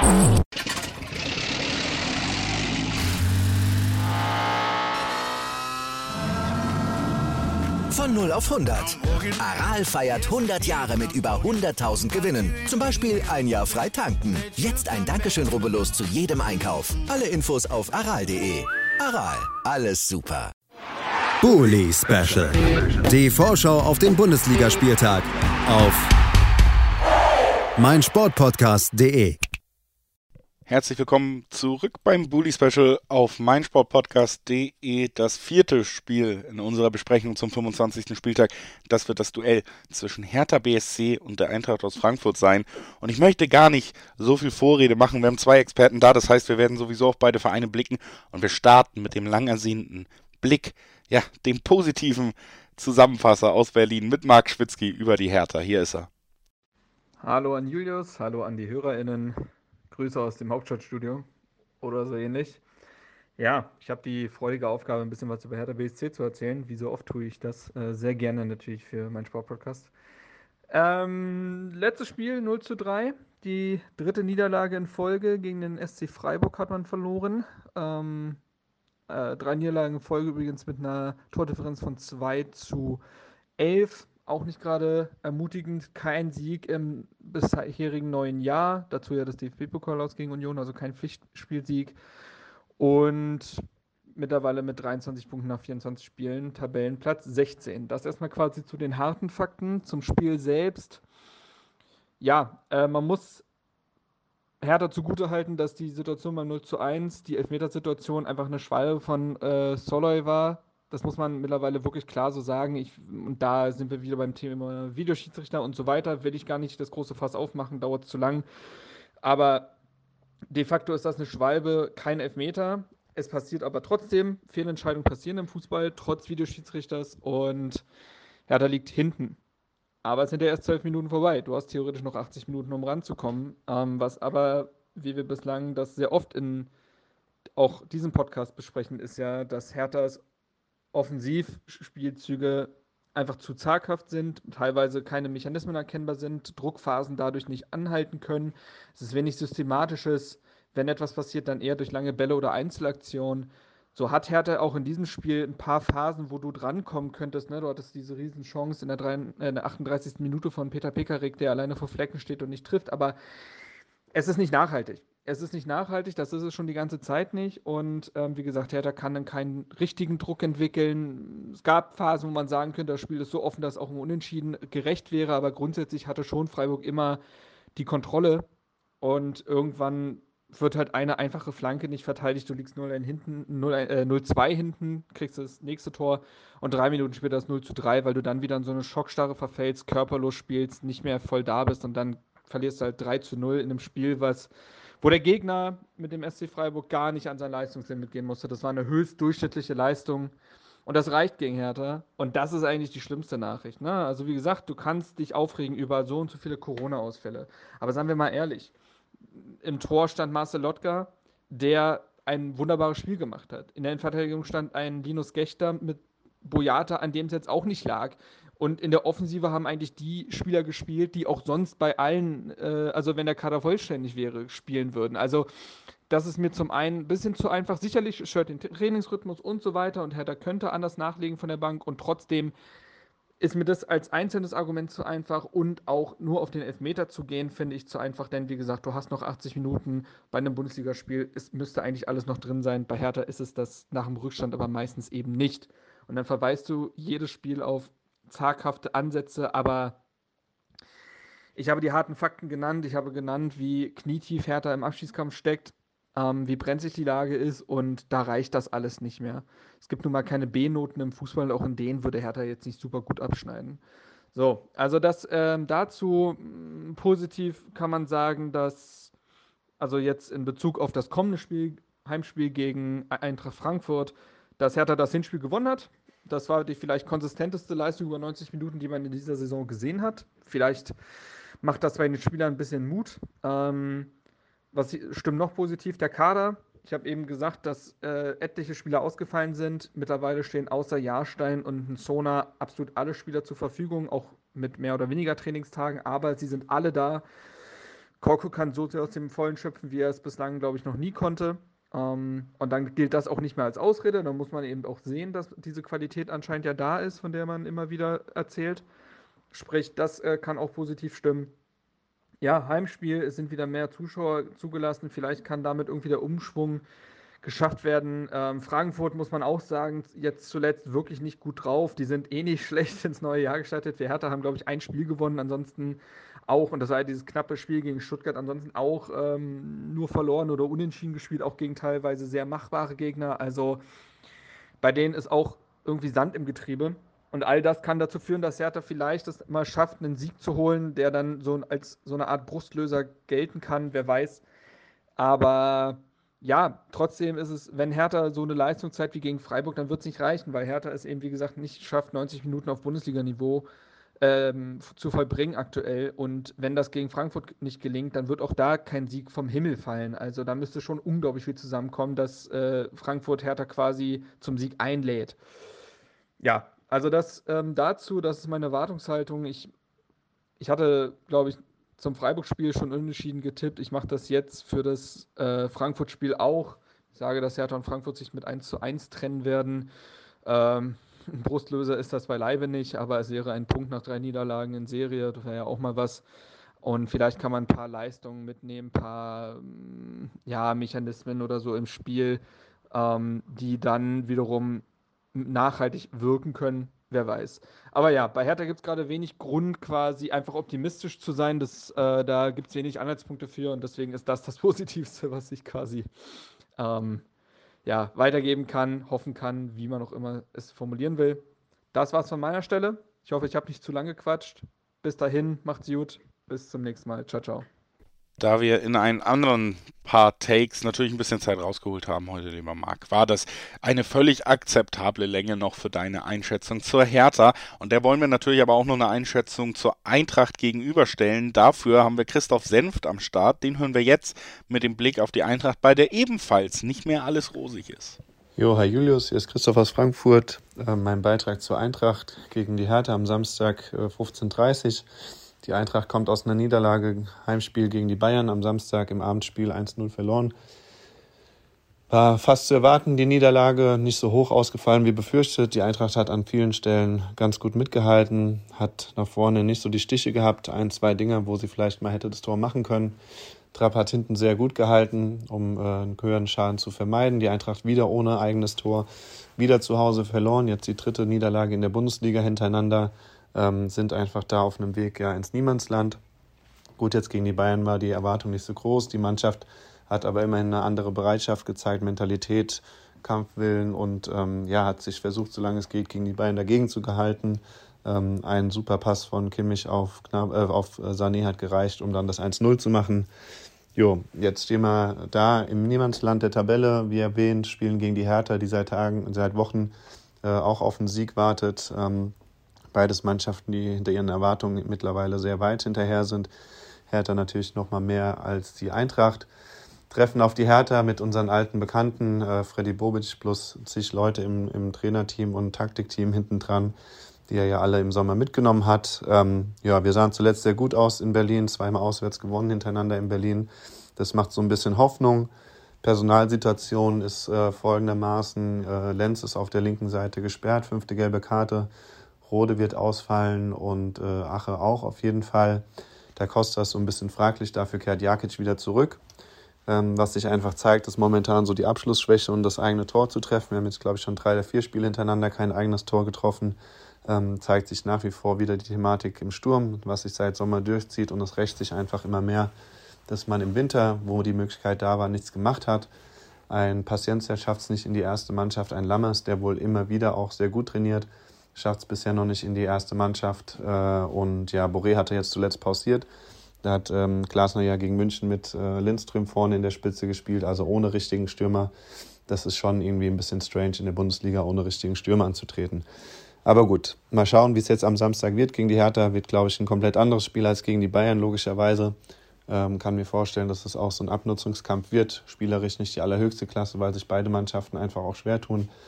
Von 0 auf 100. Aral feiert 100 Jahre mit über 100.000 Gewinnen. Zum Beispiel ein Jahr frei tanken. Jetzt ein Dankeschön, rubbellos zu jedem Einkauf. Alle Infos auf aral.de. Aral, alles super. Bully Special. Die Vorschau auf den Bundesligaspieltag auf meinsportpodcast.de. Herzlich willkommen zurück beim Bully Special auf meinsportpodcast.de. Das 4. Spiel in unserer Besprechung zum 25. Spieltag. Das wird das Duell zwischen Hertha BSC und der Eintracht aus Frankfurt sein. Und ich möchte gar nicht so viel Vorrede machen. Wir haben 2 Experten da. Das heißt, wir werden sowieso auf beide Vereine blicken. Und wir starten mit dem lang ersehnten Blick, ja, dem positiven Zusammenfasser aus Berlin mit Marc Schwitzky über die Hertha. Hier ist er. Hallo an Julius, hallo an die HörerInnen. Grüße aus dem Hauptstadtstudio oder so ähnlich. Ja, ich habe die freudige Aufgabe, ein bisschen was über Hertha BSC zu erzählen. Wie so oft tue ich das sehr gerne natürlich für meinen Sportpodcast. Letztes Spiel 0:3. Die 3. Niederlage in Folge gegen den SC Freiburg hat man verloren. 3 Niederlagen in Folge übrigens mit einer Tordifferenz von 2:11. Auch nicht gerade ermutigend, kein Sieg im bisherigen neuen Jahr. Dazu ja das DFB-Pokal aus gegen Union, also kein Pflichtspielsieg. Und mittlerweile mit 23 Punkten nach 24 Spielen, Tabellenplatz 16. Das erstmal quasi zu den harten Fakten, zum Spiel selbst. Ja, man muss Hertha zugutehalten, dass die Situation beim 0:1, die Elfmetersituation, einfach eine Schwalbe von Soloy war. Das muss man mittlerweile wirklich klar so sagen. Und da sind wir wieder beim Thema Videoschiedsrichter und so weiter. Will ich gar nicht das große Fass aufmachen, dauert zu lang. Aber de facto ist das eine Schwalbe, kein Elfmeter. Es passiert aber trotzdem, Fehlentscheidungen passieren im Fußball, trotz Videoschiedsrichters. Und Hertha liegt hinten. Aber es sind ja erst 12 Minuten vorbei. Du hast theoretisch noch 80 Minuten, um ranzukommen. Was aber, wie wir bislang das sehr oft in auch diesem Podcast besprechen, ist ja, dass Herthas Offensivspielzüge einfach zu zaghaft sind, teilweise keine Mechanismen erkennbar sind, Druckphasen dadurch nicht anhalten können. Es ist wenig Systematisches. Wenn etwas passiert, dann eher durch lange Bälle oder Einzelaktionen. So hat Hertha auch in diesem Spiel ein paar Phasen, wo du drankommen könntest. Ne? Du hattest diese Riesenchance in der 38. Minute von Peter Pekarik, der alleine vor Flecken steht und nicht trifft. Aber es ist nicht nachhaltig. Es ist nicht nachhaltig, das ist es schon die ganze Zeit nicht. Und wie gesagt, Hertha kann dann keinen richtigen Druck entwickeln. Es gab Phasen, wo man sagen könnte, das Spiel ist so offen, dass auch ein Unentschieden gerecht wäre. Aber grundsätzlich hatte schon Freiburg immer die Kontrolle. Und irgendwann wird halt eine einfache Flanke nicht verteidigt. Du liegst 0-1 hinten, 0-2 hinten, kriegst das nächste Tor und 3 Minuten später das 0:3, weil du dann wieder in so eine Schockstarre verfällst, körperlos spielst, nicht mehr voll da bist und dann verlierst du halt 3:0 in einem Spiel, wo der Gegner mit dem SC Freiburg gar nicht an sein Leistungslimit gehen musste. Das war eine höchst durchschnittliche Leistung. Und das reicht gegen Hertha. Und das ist eigentlich die schlimmste Nachricht. Ne? Also wie gesagt, du kannst dich aufregen über so und so viele Corona-Ausfälle. Aber seien wir mal ehrlich, im Tor stand Marcel Lotka, der ein wunderbares Spiel gemacht hat. In der Innenverteidigung stand ein Linus Gächter mit Boyata, an dem es jetzt auch nicht lag. Und in der Offensive haben eigentlich die Spieler gespielt, die auch sonst bei allen, also wenn der Kader vollständig wäre, spielen würden. Also das ist mir zum einen ein bisschen zu einfach. Sicherlich stört den Trainingsrhythmus und so weiter und Hertha könnte anders nachlegen von der Bank und trotzdem ist mir das als einzelnes Argument zu einfach und auch nur auf den Elfmeter zu gehen, finde ich zu einfach, denn wie gesagt, du hast noch 80 Minuten bei einem Bundesligaspiel, es müsste eigentlich alles noch drin sein. Bei Hertha ist es das nach dem Rückstand aber meistens eben nicht. Und dann verweist du jedes Spiel auf zaghafte Ansätze, aber ich habe die harten Fakten genannt. Ich habe genannt, wie knietief Hertha im Abstiegskampf steckt, wie brenzlig die Lage ist und da reicht das alles nicht mehr. Es gibt nun mal keine B-Noten im Fußball, auch in denen würde Hertha jetzt nicht super gut abschneiden. So, also das dazu positiv kann man sagen, dass also jetzt in Bezug auf das kommende Spiel, Heimspiel gegen Eintracht Frankfurt, dass Hertha das Hinspiel gewonnen hat. Das war die vielleicht konsistenteste Leistung über 90 Minuten, die man in dieser Saison gesehen hat. Vielleicht macht das bei den Spielern ein bisschen Mut. Was stimmt noch positiv? Der Kader. Ich habe eben gesagt, dass etliche Spieler ausgefallen sind. Mittlerweile stehen außer Jahrstein und Sona absolut alle Spieler zur Verfügung, auch mit mehr oder weniger Trainingstagen, aber sie sind alle da. Korkut kann so sehr aus dem Vollen schöpfen, wie er es bislang, glaube ich, noch nie konnte. Und dann gilt das auch nicht mehr als Ausrede. Dann muss man eben auch sehen, dass diese Qualität anscheinend ja da ist, von der man immer wieder erzählt. Sprich, das kann auch positiv stimmen. Ja, Heimspiel, es sind wieder mehr Zuschauer zugelassen. Vielleicht kann damit irgendwie der Umschwung geschafft werden. Frankfurt, muss man auch sagen, jetzt zuletzt wirklich nicht gut drauf. Die sind eh nicht schlecht ins neue Jahr gestartet. Wir Hertha haben, glaube ich, ein Spiel gewonnen, ansonsten auch, und das war ja dieses knappe Spiel gegen Stuttgart, ansonsten auch nur verloren oder unentschieden gespielt, auch gegen teilweise sehr machbare Gegner. Also bei denen ist auch irgendwie Sand im Getriebe. Und all das kann dazu führen, dass Hertha vielleicht es mal schafft, einen Sieg zu holen, der dann so als so eine Art Brustlöser gelten kann, wer weiß. Aber ja, trotzdem ist es, wenn Hertha so eine Leistung zeigt wie gegen Freiburg, dann wird es nicht reichen, weil Hertha es eben, wie gesagt, nicht schafft, 90 Minuten auf Bundesliga-Niveau zu vollbringen aktuell. Und wenn das gegen Frankfurt nicht gelingt, dann wird auch da kein Sieg vom Himmel fallen. Also da müsste schon unglaublich viel zusammenkommen, dass Frankfurt Hertha quasi zum Sieg einlädt. Ja, also das dazu, das ist meine Erwartungshaltung. Ich hatte, glaube ich, zum Freiburg-Spiel schon unentschieden getippt. Ich mache das jetzt für das Frankfurt-Spiel auch. Ich sage, dass Hertha und Frankfurt sich mit 1:1 trennen werden. Ein Brustlöser ist das beileibe nicht, aber es wäre ein Punkt nach 3 Niederlagen in Serie. Das wäre ja auch mal was. Und vielleicht kann man ein paar Leistungen mitnehmen, ein paar Mechanismen oder so im Spiel, die dann wiederum nachhaltig wirken können. Wer weiß. Aber ja, bei Hertha gibt es gerade wenig Grund, quasi einfach optimistisch zu sein. Da gibt es wenig Anhaltspunkte für und deswegen ist das Positivste, was ich quasi weitergeben kann, hoffen kann, wie man auch immer es formulieren will. Das war's von meiner Stelle. Ich hoffe, ich habe nicht zu lange gequatscht. Bis dahin, macht's gut. Bis zum nächsten Mal. Ciao, ciao. Da wir in einen anderen paar Takes natürlich ein bisschen Zeit rausgeholt haben heute, lieber Marc, war das eine völlig akzeptable Länge noch für deine Einschätzung zur Hertha. Und der wollen wir natürlich aber auch noch eine Einschätzung zur Eintracht gegenüberstellen. Dafür haben wir Christoph Senft am Start. Den hören wir jetzt mit dem Blick auf die Eintracht, bei der ebenfalls nicht mehr alles rosig ist. Jo, hi Julius, hier ist Christoph aus Frankfurt. Mein Beitrag zur Eintracht gegen die Hertha am Samstag 15:30 Uhr. Die Eintracht kommt aus einer Niederlage, Heimspiel gegen die Bayern am Samstag im Abendspiel 1:0 verloren. War fast zu erwarten, die Niederlage, nicht so hoch ausgefallen wie befürchtet. Die Eintracht hat an vielen Stellen ganz gut mitgehalten, hat nach vorne nicht so die Stiche gehabt. 1-2 Dinger, wo sie vielleicht mal hätte das Tor machen können. Trapp hat hinten sehr gut gehalten, um einen höheren Schaden zu vermeiden. Die Eintracht wieder ohne eigenes Tor, wieder zu Hause verloren. Jetzt die 3. Niederlage in der Bundesliga hintereinander. Sind einfach da auf einem Weg ins Niemandsland. Gut, jetzt gegen die Bayern war die Erwartung nicht so groß. Die Mannschaft hat aber immerhin eine andere Bereitschaft gezeigt, Mentalität, Kampfwillen und hat sich versucht, solange es geht, gegen die Bayern dagegen zu gehalten. Ein super Pass von Kimmich auf Sané hat gereicht, um dann das 1:0 zu machen. Jo, jetzt stehen wir da im Niemandsland der Tabelle. Wie erwähnt, spielen gegen die Hertha, die seit Wochen auch auf den Sieg wartet. Beides Mannschaften, die hinter ihren Erwartungen mittlerweile sehr weit hinterher sind. Hertha natürlich noch mal mehr als die Eintracht. Treffen auf die Hertha mit unseren alten Bekannten, Freddy Bobic plus zig Leute im Trainerteam und Taktikteam hinten dran, die er ja alle im Sommer mitgenommen hat. Wir sahen zuletzt sehr gut aus in Berlin, 2-mal auswärts gewonnen hintereinander in Berlin. Das macht so ein bisschen Hoffnung. Personalsituation ist folgendermaßen, Lenz ist auf der linken Seite gesperrt, 5. gelbe Karte. Rode wird ausfallen und Ache auch auf jeden Fall. Da Costa ist so ein bisschen fraglich, dafür kehrt Jakic wieder zurück. Was sich einfach zeigt, ist momentan so die Abschlussschwäche und das eigene Tor zu treffen. Wir haben jetzt, glaube ich, schon 3 oder 4 Spiele hintereinander kein eigenes Tor getroffen. Zeigt sich nach wie vor wieder die Thematik im Sturm, was sich seit Sommer durchzieht und es rächt sich einfach immer mehr, dass man im Winter, wo die Möglichkeit da war, nichts gemacht hat. Ein Paciencia schafft es nicht in die erste Mannschaft, ein Lammers, der wohl immer wieder auch sehr gut trainiert, schafft es bisher noch nicht in die erste Mannschaft. Boré hatte jetzt zuletzt pausiert. Da hat Glasner ja gegen München mit Lindström vorne in der Spitze gespielt, also ohne richtigen Stürmer. Das ist schon irgendwie ein bisschen strange, in der Bundesliga ohne richtigen Stürmer anzutreten. Aber gut, mal schauen, wie es jetzt am Samstag wird. Gegen die Hertha wird, glaube ich, ein komplett anderes Spiel als gegen die Bayern, logischerweise. Kann mir vorstellen, dass es auch so ein Abnutzungskampf wird. Spielerisch nicht die allerhöchste Klasse, weil sich beide Mannschaften einfach auch schwer tun.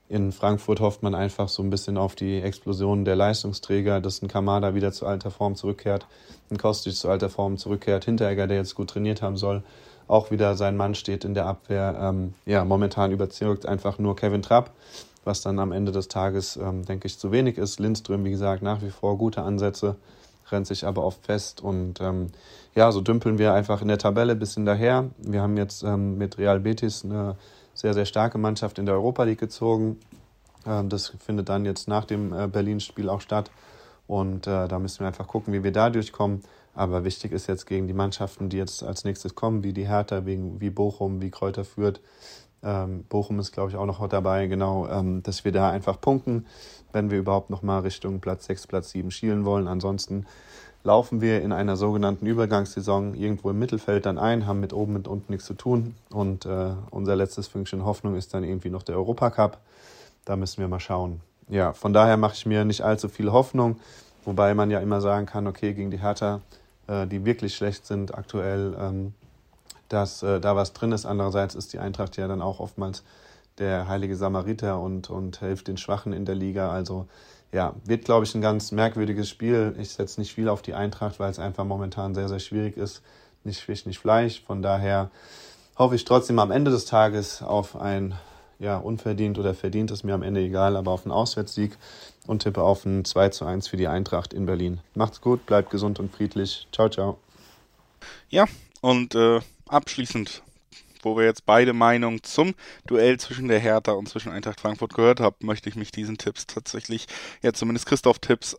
In Frankfurt hofft man einfach so ein bisschen auf die Explosion der Leistungsträger, dass ein Kamada wieder zu alter Form zurückkehrt, ein Kostic zu alter Form zurückkehrt, Hinteregger, der jetzt gut trainiert haben soll, auch wieder sein Mann steht in der Abwehr. Momentan überzeugt einfach nur Kevin Trapp, was dann am Ende des Tages, denke ich, zu wenig ist. Lindström, wie gesagt, nach wie vor gute Ansätze, rennt sich aber oft fest und so dümpeln wir einfach in der Tabelle ein bisschen daher. Wir haben jetzt mit Real Betis eine sehr, sehr starke Mannschaft in der Europa League gezogen. Das findet dann jetzt nach dem Berlin-Spiel auch statt. Und da müssen wir einfach gucken, wie wir da durchkommen. Aber wichtig ist jetzt gegen die Mannschaften, die jetzt als nächstes kommen, wie die Hertha, wie Bochum, wie Kräuter Fürth. Bochum ist, glaube ich, auch noch dabei, genau, dass wir da einfach punkten, wenn wir überhaupt noch mal Richtung Platz 6, Platz 7 schielen wollen. Ansonsten laufen wir in einer sogenannten Übergangssaison irgendwo im Mittelfeld dann ein, haben mit oben und unten nichts zu tun. Und unser letztes Fünkchen Hoffnung ist dann irgendwie noch der Europacup. Da müssen wir mal schauen. Ja, von daher mache ich mir nicht allzu viel Hoffnung, wobei man ja immer sagen kann, okay, gegen die Hertha, die wirklich schlecht sind aktuell, dass da was drin ist. Andererseits ist die Eintracht ja dann auch oftmals der heilige Samariter und hilft den Schwachen in der Liga. Also ja, wird, glaube ich, ein ganz merkwürdiges Spiel. Ich setze nicht viel auf die Eintracht, weil es einfach momentan sehr, sehr schwierig ist. Nicht Fisch, nicht Fleisch. Von daher hoffe ich trotzdem am Ende des Tages auf ein unverdient oder verdient, ist mir am Ende egal, aber auf einen Auswärtssieg und tippe auf ein 2:1 für die Eintracht in Berlin. Macht's gut, bleibt gesund und friedlich. Ciao, ciao. Ja, und abschließend, wo wir jetzt beide Meinungen zum Duell zwischen der Hertha und zwischen Eintracht Frankfurt gehört haben, möchte ich mich diesen Tipps tatsächlich, zumindest Christophs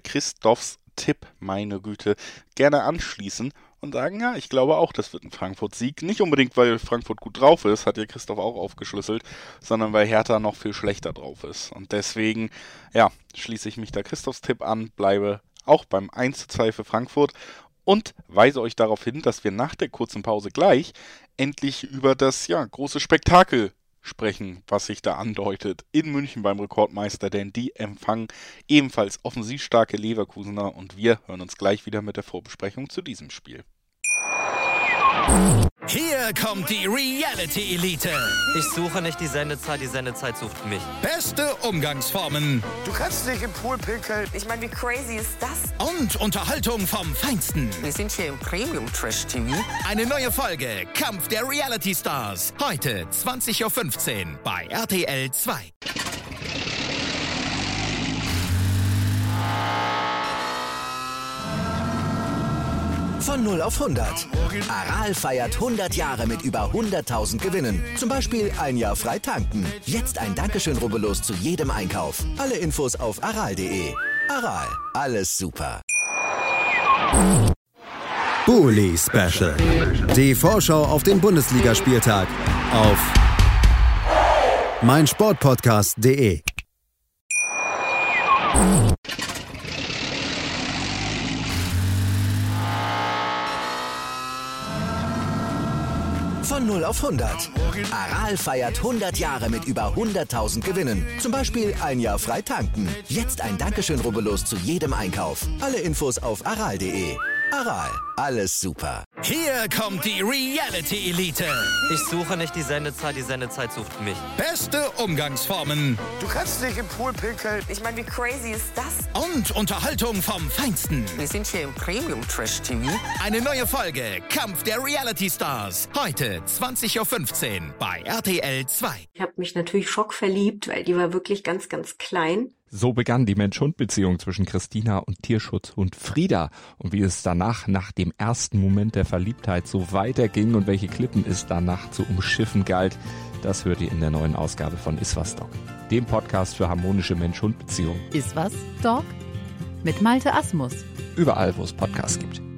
Tipp, meine Güte, gerne anschließen und sagen, ja, ich glaube auch, das wird ein Frankfurt-Sieg. Nicht unbedingt, weil Frankfurt gut drauf ist, hat ja Christoph auch aufgeschlüsselt, sondern weil Hertha noch viel schlechter drauf ist. Und deswegen, schließe ich mich da Christophs Tipp an, bleibe auch beim 1:2 für Frankfurt und weise euch darauf hin, dass wir nach der kurzen Pause gleich endlich über das große Spektakel sprechen, was sich da andeutet in München beim Rekordmeister, denn die empfangen ebenfalls offensivstarke Leverkusener und wir hören uns gleich wieder mit der Vorbesprechung zu diesem Spiel. Hier kommt die Reality-Elite. Ich suche nicht die Sendezeit sucht mich. Beste Umgangsformen. Du kannst nicht im Pool pinkeln. Ich meine, wie crazy ist das? Und Unterhaltung vom Feinsten. Wir sind hier im Premium-Trash-TV. Eine neue Folge Kampf der Reality-Stars. Heute 20:15 Uhr bei RTL 2. Von 0 auf 100. Aral feiert 100 Jahre mit über 100.000 Gewinnen. Zum Beispiel ein Jahr frei tanken. Jetzt ein Dankeschön, rubbellos zu jedem Einkauf. Alle Infos auf aral.de. Aral, alles super. Bully Special. Die Vorschau auf den Bundesligaspieltag auf meinsportpodcast.de. Von 0 auf 100. Aral feiert 100 Jahre mit über 100.000 Gewinnen. Zum Beispiel ein Jahr frei tanken. Jetzt ein Dankeschön, rubbellos zu jedem Einkauf. Alle Infos auf aral.de. Aral, alles super. Hier kommt die Reality-Elite. Ich suche nicht die Sendezeit sucht mich. Beste Umgangsformen. Du kannst nicht im Pool pinkeln. Ich meine, wie crazy ist das? Und Unterhaltung vom Feinsten. Wir sind hier im Premium-Trash-TV. Eine neue Folge Kampf der Reality-Stars. Heute 20:15 Uhr bei RTL 2. Ich habe mich natürlich schockverliebt, weil die war wirklich ganz, ganz klein. So begann die Mensch-Hund-Beziehung zwischen Christina und Tierschutzhund Frieda. Und wie es danach, nach dem ersten Moment der Verliebtheit, so weiterging und welche Klippen es danach zu umschiffen galt, das hört ihr in der neuen Ausgabe von Iswas Dog, dem Podcast für harmonische Mensch-Hund-Beziehungen. Iswas Dog? Mit Malte Asmus. Überall, wo es Podcasts gibt.